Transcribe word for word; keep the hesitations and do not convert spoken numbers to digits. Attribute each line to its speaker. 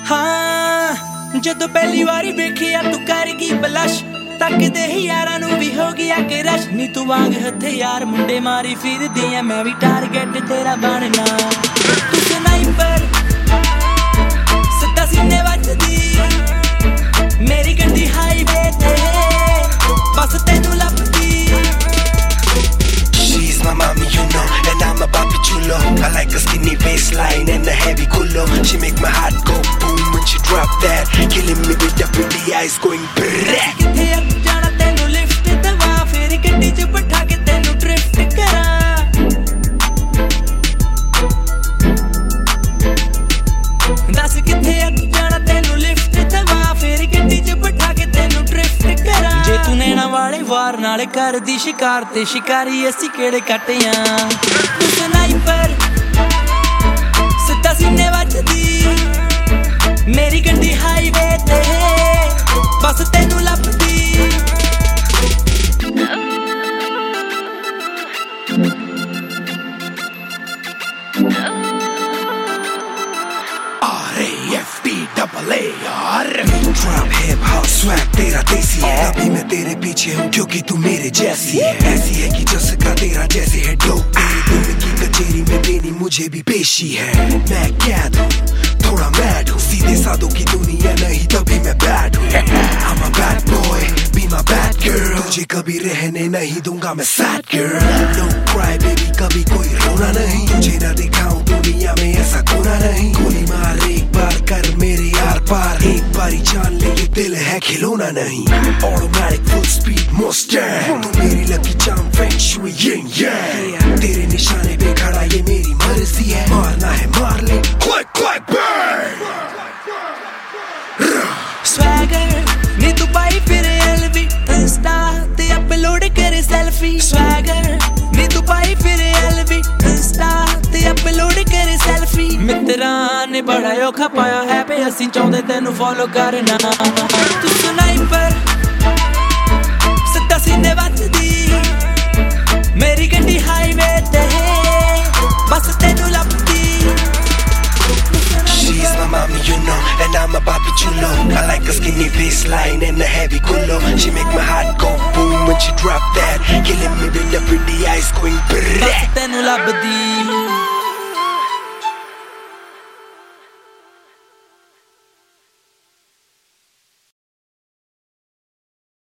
Speaker 1: हाँ जदों पहली वारी वेखिया तू कर गई बलश तकदे ही यारां नूं भी हो गया कि रश नी तू वांग हथियार मुंडे मारी फिरदी ऐ मैं भी टारगेट तेरा बनना तू स्नाइपर सिद्धा सीने वजदी मेरी गड्डी हाईवे ते बस तैनू लभदी
Speaker 2: She's my mommy, you know, and I'm a papi chulo. I like a skinny waistline and a heavy culo. She make my heart go boom when she drop that, killing me with the pretty eyes going brrrr.
Speaker 1: किथे अब जाना तेनू lift दवा फिर गड्डी च बैठा के तेनू ड्रिफ्ट करा दस किथे अब जाना तेनू लिफ्ट दवा फिर गड्डी च बैठा के तेनू ड्रिफ्ट करा जे तू नैना वाले वार नाल कर दी शिकार ते शिकारी असी केड़े कट्टियां तू स्नाइपर सिद्धा सीने वजदी मेरी गड्डी हाईवे ते बस तैनू लभदी
Speaker 2: R A F B double A R Trap hip hop swag तेरा देसी है अभी मैं तेरे पीछे हूँ क्योंकि तू मेरे जैसी है ऐसी है कि जैसा तेरा जैसे है डोप तेरे दिल की कचेरी में देनी मुझे भी पेशी है मैं कैद हूँ थोड़ा मैड हूँ सीधे साधों की दुनिया नहीं तभी मैं बैड हूँ I'm a bad boy be my bad girl तुझे कभी रहने नहीं दूंगा मैं sad girl No cry baby कभी कोई रोना नहीं तुझे ना दिखाऊं दुनिया में ऐसा कोना नहीं गोली मार एक बार कर मेरे यार पार एक बारी जान ले ये दिल है खिलौना नहीं Automatic full speed Mustang तू मेरी लकी चाम फेंग शुई यिंग yang तेरे निशाने पे खड़ा ये मेरी मर्जी है मारना है मार ले Click click bang
Speaker 1: Swagger नी तू पाई फिर L V Insta ते अपलोड करे सेल्फी Swagger नी तू पाई फिर L V Insta ते अपलोड करे सेल्फी मित्रां ने बड़ा औखा पाया है पे असीं चाहुंदे तैनू फॉलो करना तू स्नाइपर सिद्धा सीने वजदी मेरी गड्डी हाईवे ते बस तैनू लभदी
Speaker 2: She's my mommy, you know, and I'm a papi chulo. I like a skinny waistline and a heavy culo. She make my heart go boom when she drop that, killing me with the pretty eyes going brrrr.
Speaker 1: बस तैनू लभदी